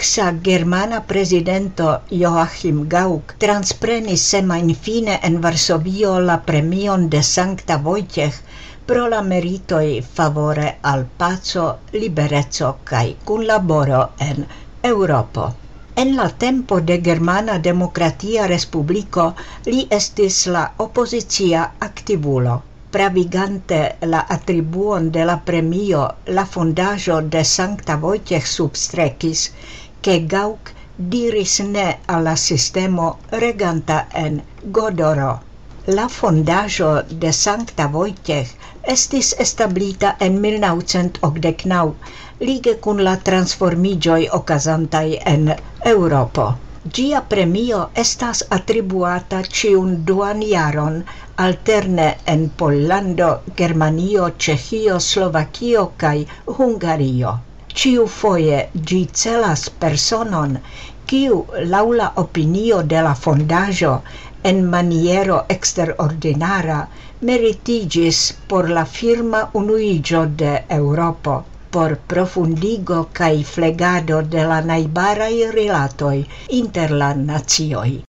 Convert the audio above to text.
exa germana presidento Joachim Gauck transprenis semajnfine en Varsovio la premion de Sankta Wojciech pro la meritoj favore al paco, libereco kaj kunlaboro en Eŭropo. En la tempo de Germana Demokratia Respubliko li estis la opozicia aktivulo. Pravigante la atribuon de la premio, la fondaĵo de Sankta Wojciech substrekis, ke Gauck diris ne al la sistemo reganta en Godoro. La fondaĵo de Sankta Wojciech estis establita en 1989, lige kun la transformiĝoj okazantaj en Eŭropo. Ĝia premio estas atribuata ĉiun duan jaron, alterne en Pollando, Germanio, Ĉeĥio, Slovakio kaj Hungario. Ĉiufoje ĝi celas personon, kiu laŭ la opinio de la fondaĵo en maniero eksterordinara meritiĝis por la firma unuiĝo de Eŭropo, por profundigo kaj flegado de la najbaraj rilatoj inter la nacioj.